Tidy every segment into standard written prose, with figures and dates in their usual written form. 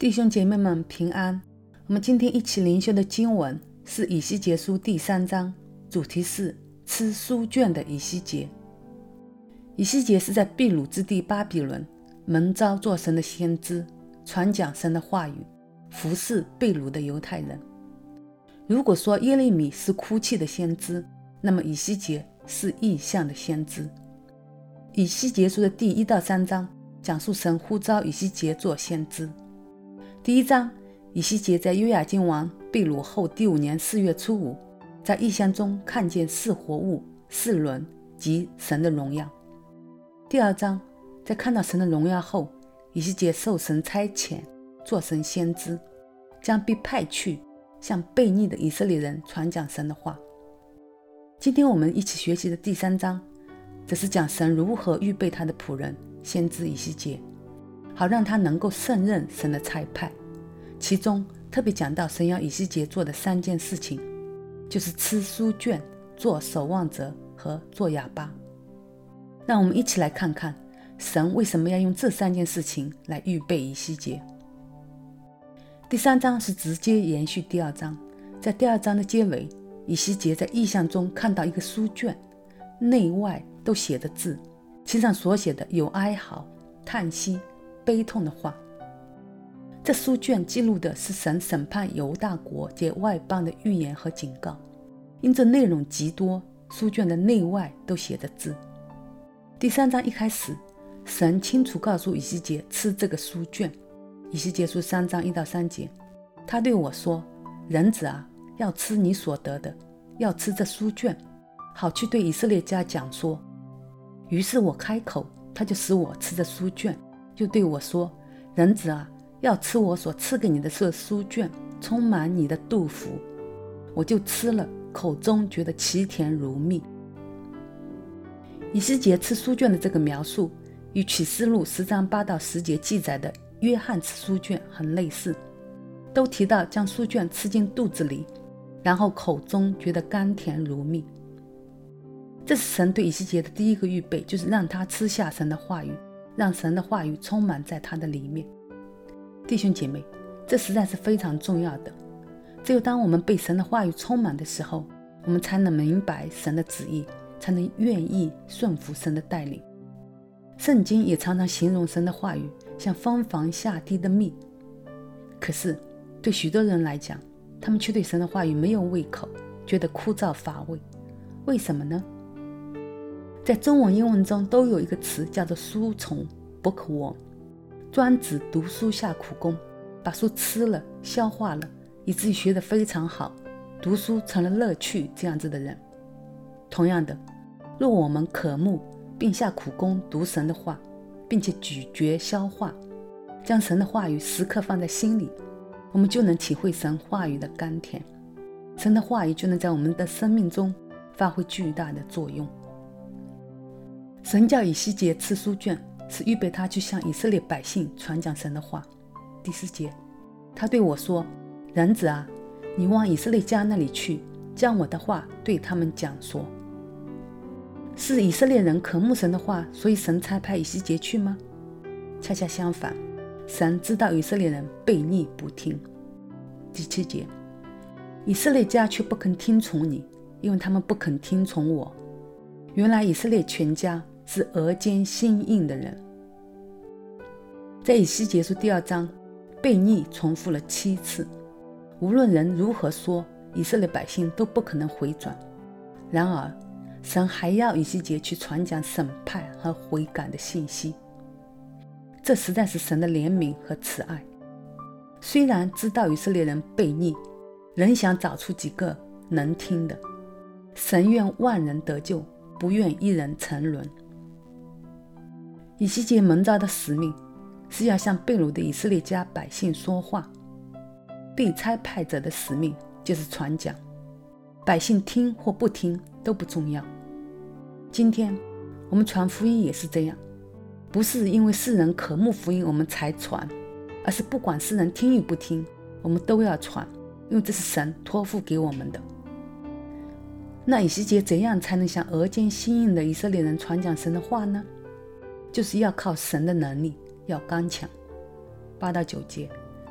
弟兄姐妹们平安。我们今天一起灵修的经文是以西结书第3章，主题是吃书卷的以西结。以西结是在秘鲁之地巴比伦蒙召做神的先知，传讲神的话语，服侍被掳的犹太人。如果说耶利米是哭泣的先知，那么以西结是异象的先知。以西结书的第1到3章讲述神呼召以西结做先知。第1章，以西结在约雅斤王被掳后第5年4月初5，在异象中看见4活物、4轮及神的荣耀。第2章，在看到神的荣耀后，以西结受神差遣做神先知，将被派去向悖逆的以色列人传讲神的话。今天我们一起学习的第3章，则是讲神如何预备他的仆人先知以西结，好让他能够胜任神的差派。其中特别讲到神要以西结做的3件事情，就是吃书卷、做守望者和做哑巴。让我们一起来看看神为什么要用这3件事情来预备以西结。第3章是直接延续第2章，在第2章的结尾，以西结在异象中看到一个书卷，内外都写着字，其上所写的有哀嚎、叹息、悲痛的话。这书卷记录的是神审判犹大国及外邦的预言和警告，因这内容极多，书卷的内外都写着字。第3章一开始，神清楚告诉以西结吃这个书卷。以西结书3章1到3节，他对我说：人子啊，要吃你所得的，要吃这书卷，好去对以色列家讲说。于是我开口，他就使我吃这书卷，又对我说：人子啊，要吃我所赐给你的这书卷，充满你的肚腹。我就吃了，口中觉得其甜如蜜。以西结吃书卷的这个描述，与启示录10章8到10节记载的约翰吃书卷很类似，都提到将书卷吃进肚子里，然后口中觉得甘甜如蜜。这是神对以西结的第一个预备，就是让他吃下神的话语，让神的话语充满在他的里面。弟兄姐妹，这实在是非常重要的。只有当我们被神的话语充满的时候，我们才能明白神的旨意，才能愿意顺服神的带领。圣经也常常形容神的话语像蜂房下滴的蜜。可是对许多人来讲，他们却对神的话语没有胃口，觉得枯燥乏味。为什么呢？在中文英文中都有一个词叫做书虫 bookworm， 专指读书下苦功，把书吃了消化了，以至于学得非常好，读书成了乐趣这样子的人。同样的，若我们渴慕并下苦功读神的话，并且咀嚼消化，将神的话语时刻放在心里，我们就能体会神话语的甘甜，神的话语就能在我们的生命中发挥巨大的作用。神叫以西结吃书卷，是预备他去向以色列百姓传讲神的话。第4节，他对我说：人子啊，你往以色列家那里去，将我的话对他们讲说。是以色列人渴慕神的话，所以神差派以西结去吗？恰恰相反，神知道以色列人悖逆不听。第7节，以色列家却不肯听从你，因为他们不肯听从我。原来以色列全家是额间心硬的人。在以西结书第2章，悖逆重复了7次，无论人如何说，以色列百姓都不可能回转。然而神还要以西结去传讲审判和悔改的信息，这实在是神的怜悯和慈爱。虽然知道以色列人悖逆，仍想找出几个能听的。神愿万人得救，不愿一人沉沦。以西结蒙召的使命是要向被掳的以色列家百姓说话，被差派者的使命就是传讲，百姓听或不听都不重要。今天我们传福音也是这样，不是因为世人渴慕福音我们才传，而是不管世人听与不听，我们都要传，因为这是神托付给我们的。那以西结怎样才能向额间心硬的以色列人传讲神的话呢？就是要靠神的能力，要刚强。8到9节，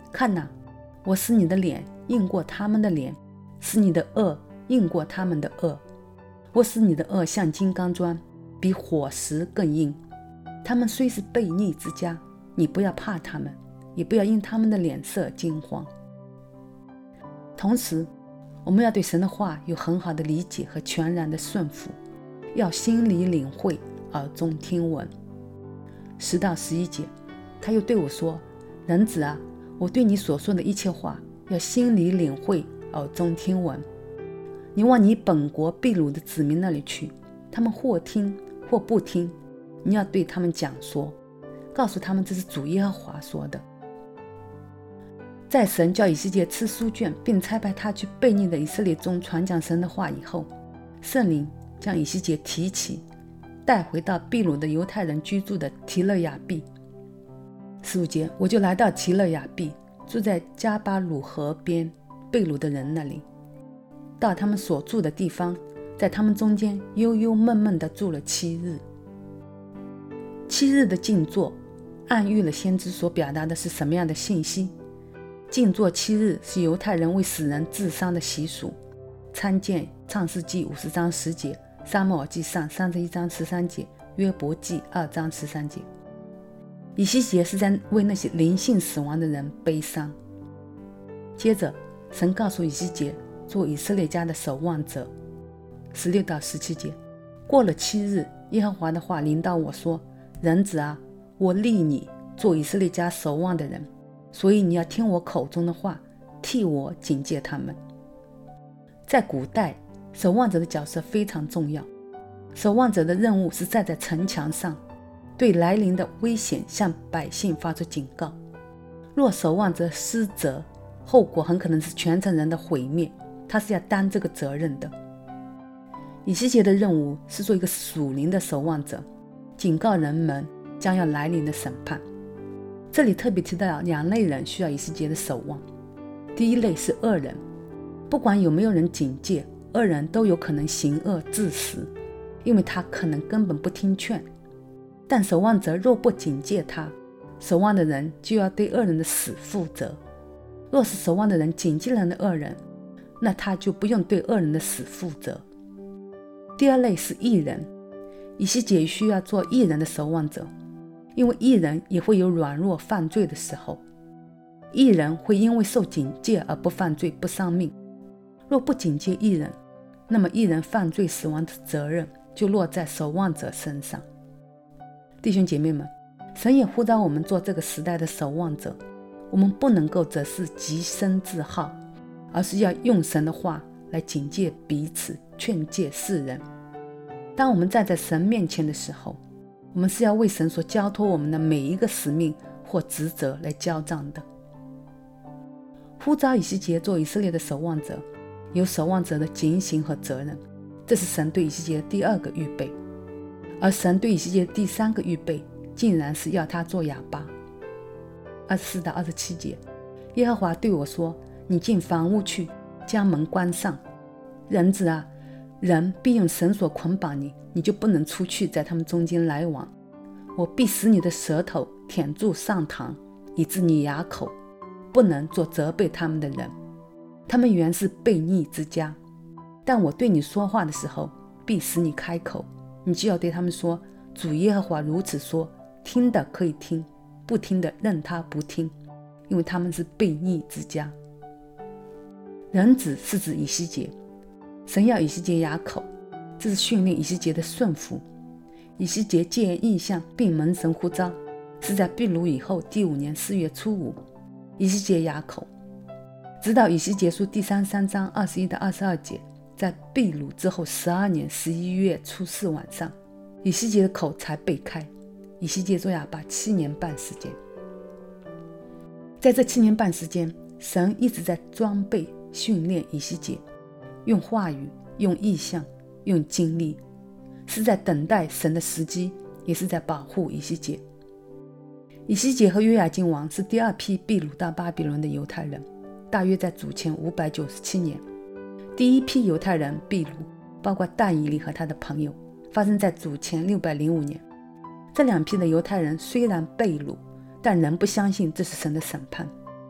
看哪，我使你的脸硬过他们的脸，使你的恶硬过他们的恶。我使你的恶像金刚砖，比火石更硬。他们虽是悖逆之家，你不要怕他们，也不要因他们的脸色惊慌。同时，我们要对神的话有很好的理解和全然的顺服，要心里领会，耳中听闻。10到11节，他又对我说，人子啊，我对你所说的一切话，要心里领会，耳中听闻。你往你本国秘鲁的子民那里去，他们或听或不听，你要对他们讲说，告诉他们这是主耶和华说的。在神叫以西结吃书卷，并差派他去悖逆的以色列中传讲神的话以后，圣灵将以西结提起，带回到秘鲁的犹太人居住的提勒雅毕。15节，我就来到提勒雅毕，住在加巴鲁河边秘鲁的人那里，到他们所住的地方，在他们中间悠悠闷闷地住了7日。7日的静坐暗喻了先知所表达的是什么样的信息？静坐7日是犹太人为死人治丧的习俗，参见创世纪50章10节，撒母耳记上31章13节，约伯记2章13节。以西结是在为那些灵性死亡的人悲伤。接着神告诉以西结做以色列家的守望者。16到17节，过了7日，耶和华的话临到我说，人子啊，我立你做以色列家守望的人，所以你要听我口中的话，替我警戒他们。在古代，守望者的角色非常重要。守望者的任务是站在城墙上，对来临的危险向百姓发出警告。若守望者失责，后果很可能是全城人的毁灭，他是要担这个责任的。以西结的任务是做一个属灵的守望者，警告人们将要来临的审判。这里特别提到2类人需要以西结的守望。第一类是恶人，不管有没有人警戒，恶人都有可能行恶致死，因为他可能根本不听劝。但守望者若不警戒他，守望的人就要对恶人的死负责。若是守望的人警戒了的恶人，那他就不用对恶人的死负责。第二类是义人，以西结需要做义人的守望者，因为义人也会有软弱犯罪的时候。义人会因为受警戒而不犯罪不丧命，若不警戒义人，那么义人犯罪死亡的责任就落在守望者身上。弟兄姐妹们，神也呼召我们做这个时代的守望者，我们不能够只是极身自好，而是要用神的话来警戒彼此，劝诫世人。当我们站在神面前的时候，我们是要为神所交托我们的每一个使命或职责来交账的。呼召以西结做以色列的守望者，有守望者的警醒和责任，这是神对以西结的第2个预备。而神对以西结的第3个预备，竟然是要他做哑巴。24到27节，耶和华对我说，你进房屋去，将门关上。人子啊，人必用绳索捆绑你，你就不能出去在他们中间来往。我必使你的舌头舔住上膛，以致你哑口，不能做责备他们的人。他们原是悖逆之家，但我对你说话的时候，必使你开口，你就要对他们说，主耶和华如此说，听的可以听，不听的任他不听，因为他们是悖逆之家。人子是指以西结，神要以西结哑口，这是训练以西结的顺服。以西结见异象并蒙神呼召，是在秘鲁以后第5年4月初5，以西结哑口。直到以西结书第33章21到22节，在秘鲁之后12年11月初4晚上，以西结的口才被开。以西结做哑巴7年半时间。在这7年半时间，神一直在装备训练以西结，用话语，用异象，用经历，是在等待神的时机，也是在保护以西结。以西结和约雅斤王是第2批秘鲁到巴比伦的犹太人，大约在主前597年。第1批犹太人秘鲁，包括但以理和他的朋友，发生在主前605年。这2批的犹太人虽然被掳，但仍不相信这是神的审判，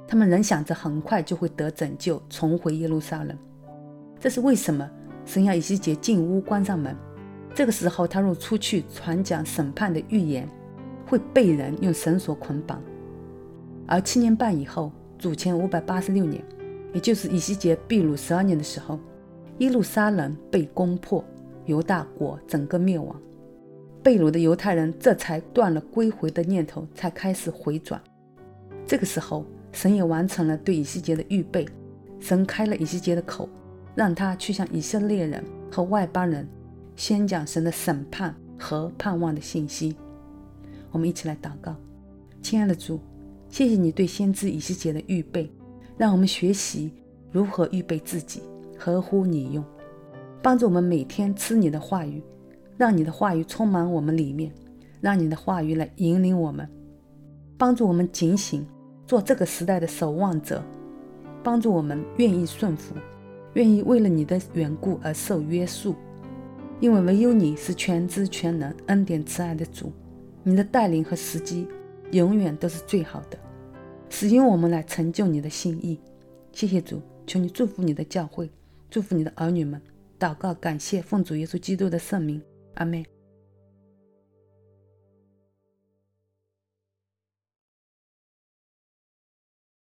他们仍想着很快就会得拯救，重回耶路撒冷。这是为什么神要以西结进屋关上门，这个时候他若出去传讲审判的预言，会被人用绳索捆绑。而7年半以后，主前586年，也就是以西结被掳12年的时候，耶路撒冷被攻破，犹大国整个灭亡。被掳的犹太人这才断了归回的念头，才开始回转。这个时候，神也完成了对以西结的预备，神开了以西结的口，让他去向以色列人和外邦人宣讲神的审判和盼望的信息。我们一起来祷告。亲爱的主，谢谢你对先知以西结的预备，让我们学习如何预备自己，合乎你用，帮助我们每天吃你的话语，让你的话语充满我们里面，让你的话语来引领我们，帮助我们警醒，做这个时代的守望者，帮助我们愿意顺服，愿意为了你的缘故而受约束，因为唯有你是全知全能、恩典慈爱的主，你的带领和时机永远都是最好的，使用我们来成就你的心意。谢谢主，求你祝福你的教会，祝福你的儿女们。祷告感谢，奉主耶稣基督的圣名，阿们。